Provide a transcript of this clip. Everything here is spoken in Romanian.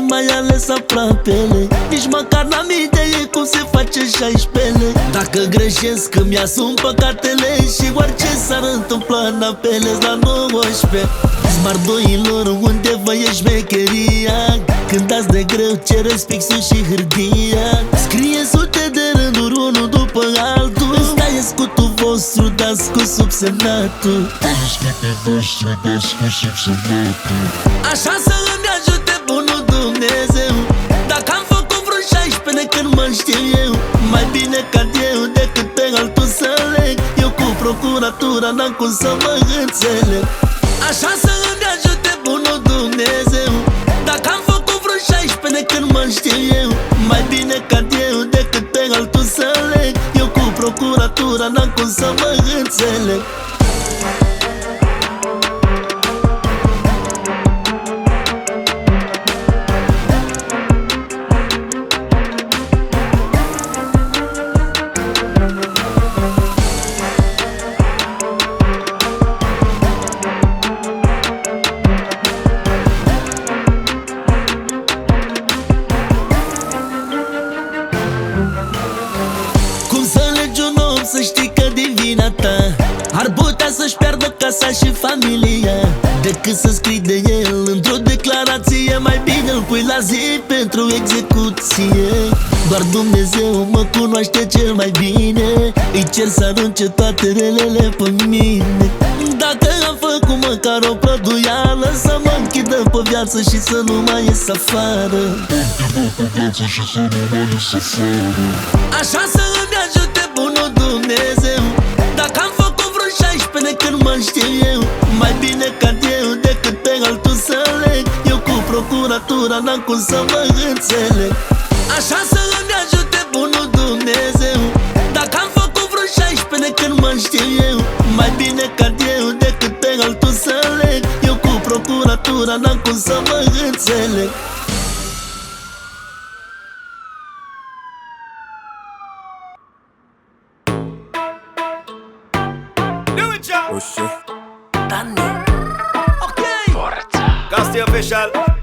mai ales aproapele. Nici măcar n-am idee cum se face 16. Dacă greșesc îmi asum păcatele și orice s-ar întâmpla în apelez la 19. Smardoilor, unde vă e șmecheria? Când dați de greu cereți pixul și hârtia. Scrie sute de rânduri unul după altul. Ăsta e scutul vostru, dați cu subsemnatul. Așa să îmi ajute bunul Dumnezeu. Dacă am făcut vreo 16 de când mă știu eu, mai bine cad eu decât pe altul să leg. Eu cu procuratura n-am cum să mă înțeleg. Așa să îmi ajute bunul Dumnezeu. Dacă am făcut vreo 16 de când mă știu eu, mai bine cad eu decât pe altul să leg. Eu cu procuratura n-am cum să mă înțeleg. Să știi că din vina ta ar putea să-și piardă casa și familia. Decât să scrii de el într-o declarație, mai bine îl pui la zi pentru execuție. Doar Dumnezeu mă cunoaște cel mai bine. Îi cer să arunce toate relele pe mine. Dacă am făcut măcar o plăduială, să mă închidă pe viață și să nu mai ies afară. Așa să îmi ajute bunul Dumnezeu. Dacă am făcut vreo 16 de când mă știu eu, mai bine cad eu decât pe altul să leg. Eu cu procuratura n-am cum să mă înțeleg. Așa să îmi ajute bunul Dumnezeu. Dacă am făcut vreo 16 de când mă știu eu, mai bine cad eu decât pe altul să leg. Eu cu procuratura n-am cum să mă înțeleg. Ok. Forța. Casti Official.